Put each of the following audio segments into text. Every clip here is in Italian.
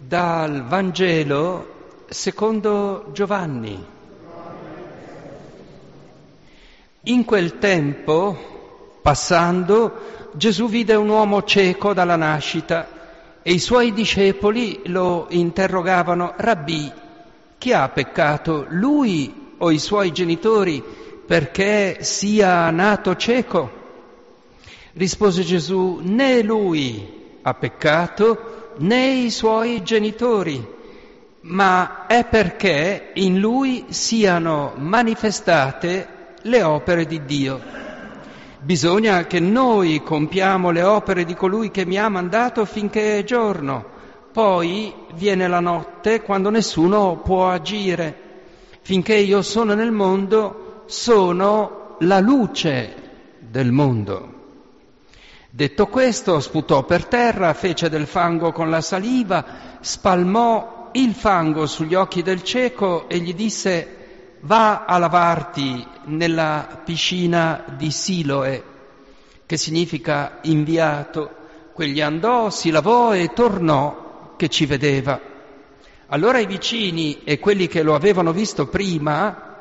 Dal Vangelo secondo Giovanni. In quel tempo, passando, Gesù vide un uomo cieco dalla nascita e i suoi discepoli lo interrogavano: Rabbì, chi ha peccato, lui o i suoi genitori, perché sia nato cieco? Rispose Gesù: né lui ha peccato, né i suoi genitori, ma è perché in lui siano manifestate le opere di Dio. Bisogna che noi compiamo le opere di colui che mi ha mandato finché è giorno, poi viene la notte quando nessuno può agire. Finché io sono nel mondo, sono la luce del mondo. Detto questo, sputò per terra, fece del fango con la saliva, spalmò il fango sugli occhi del cieco e gli disse: va a lavarti nella piscina di Siloe, che significa inviato. Quegli andò, si lavò e tornò che ci vedeva. Allora i vicini e quelli che lo avevano visto prima,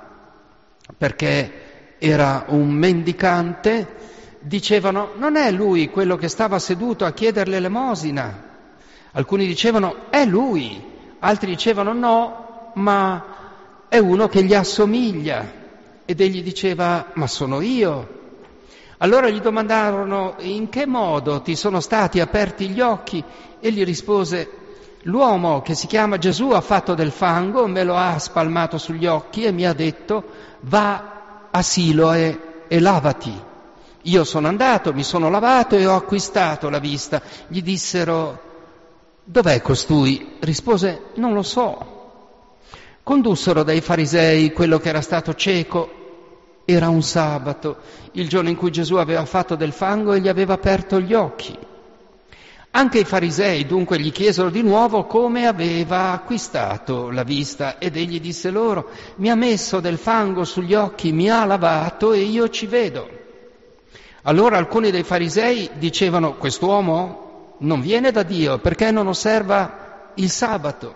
perché era un mendicante, dicevano: non è lui quello che stava seduto a chiedere l'elemosina? Alcuni dicevano: è lui, altri dicevano: no, ma è uno che gli assomiglia. Ed egli diceva: ma sono io. Allora gli domandarono: in che modo ti sono stati aperti gli occhi? Egli rispose: l'uomo che si chiama Gesù ha fatto del fango, me lo ha spalmato sugli occhi e mi ha detto: va a Siloe e lavati. Io sono andato, mi sono lavato e ho acquistato la vista. Gli dissero: dov'è costui? Rispose: non lo so. Condussero dai farisei quello che era stato cieco. Era un sabato, il giorno in cui Gesù aveva fatto del fango e gli aveva aperto gli occhi. Anche i farisei dunque gli chiesero di nuovo come aveva acquistato la vista, ed egli disse loro: mi ha messo del fango sugli occhi, mi ha lavato e io ci vedo. Allora alcuni dei farisei dicevano: quest'uomo non viene da Dio perché non osserva il sabato.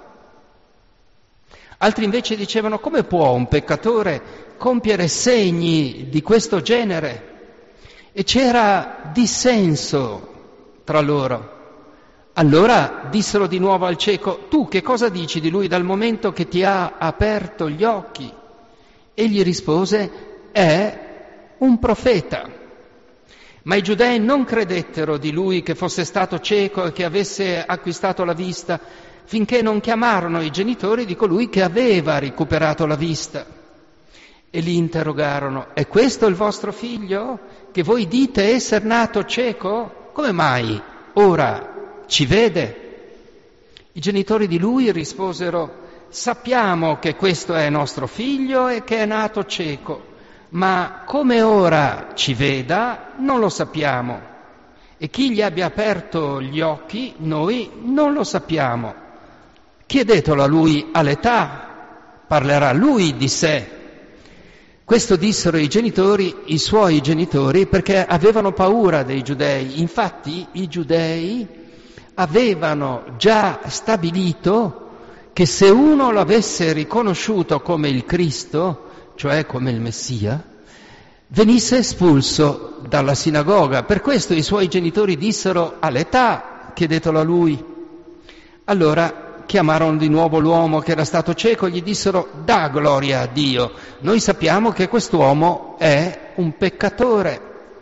Altri invece dicevano: come può un peccatore compiere segni di questo genere? E c'era dissenso tra loro. Allora dissero di nuovo al cieco: tu che cosa dici di lui dal momento che ti ha aperto gli occhi? Egli rispose: è un profeta. Ma i giudei non credettero di lui che fosse stato cieco e che avesse acquistato la vista, finché non chiamarono i genitori di colui che aveva recuperato la vista. E li interrogarono: è questo il vostro figlio, che voi dite essere nato cieco? Come mai ora ci vede? I genitori di lui risposero: sappiamo che questo è nostro figlio e che è nato cieco, ma come ora ci veda non lo sappiamo, e chi gli abbia aperto gli occhi noi non lo sappiamo. Chiedetelo a lui all'età, parlerà lui di sé. Questo dissero i suoi genitori, perché avevano paura dei giudei. Infatti i giudei avevano già stabilito che se uno l'avesse riconosciuto come il Cristo, cioè come il Messia, venisse espulso dalla sinagoga. Per questo i suoi genitori dissero: all'età, chiedetelo a lui. Allora chiamarono di nuovo l'uomo che era stato cieco e gli dissero: dà gloria a Dio, noi sappiamo che quest'uomo è un peccatore.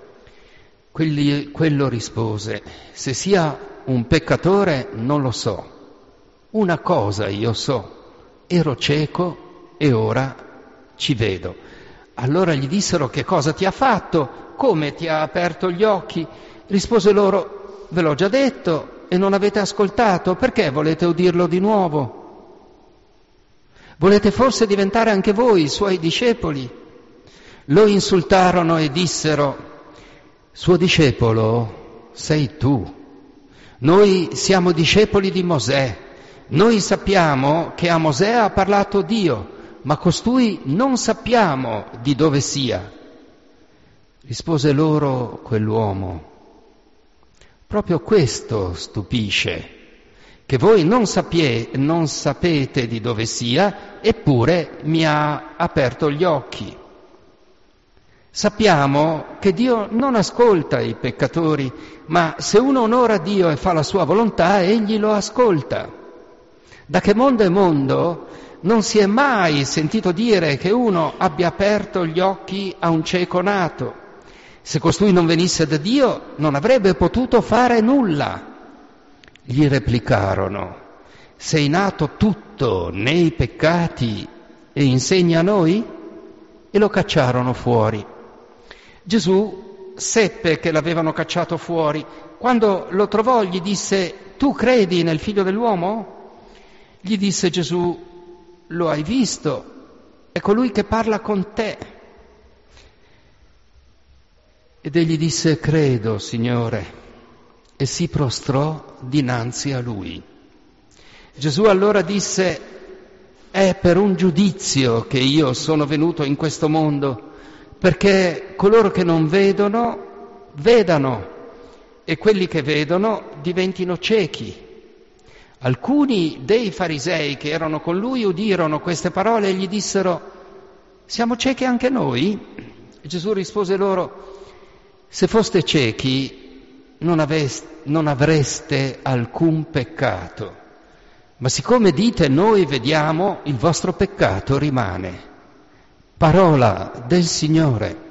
Quello rispose: se sia un peccatore non lo so, una cosa io so, ero cieco e ora ci vedo. Allora gli dissero: che cosa ti ha fatto? Come ti ha aperto gli occhi? Rispose loro: ve l'ho già detto e non avete ascoltato, perché volete udirlo di nuovo? Volete forse diventare anche voi i suoi discepoli? Lo insultarono e dissero: suo discepolo sei tu. Noi siamo discepoli di Mosè. Noi sappiamo che a Mosè ha parlato Dio, ma costui non sappiamo di dove sia. Rispose loro quell'uomo: proprio questo stupisce, che voi non sapete di dove sia, eppure mi ha aperto gli occhi. Sappiamo che Dio non ascolta i peccatori, ma se uno onora Dio e fa la sua volontà, egli lo ascolta. Da che mondo è mondo, non si è mai sentito dire che uno abbia aperto gli occhi a un cieco nato. Se costui non venisse da Dio, non avrebbe potuto fare nulla. Gli replicarono: sei nato tutto nei peccati e insegni a noi? E lo cacciarono fuori. Gesù seppe che l'avevano cacciato fuori. Quando lo trovò gli disse: tu credi nel Figlio dell'uomo? Gli disse Gesù: lo hai visto, è colui che parla con te. Ed egli disse: credo, Signore, e si prostrò dinanzi a lui. Gesù allora disse: è per un giudizio che io sono venuto in questo mondo, perché coloro che non vedono, vedano, e quelli che vedono diventino ciechi. Alcuni dei farisei che erano con lui udirono queste parole e gli dissero: siamo ciechi anche noi? E Gesù rispose loro: se foste ciechi non avreste alcun peccato, ma siccome dite noi vediamo, il vostro peccato rimane. Parola del Signore.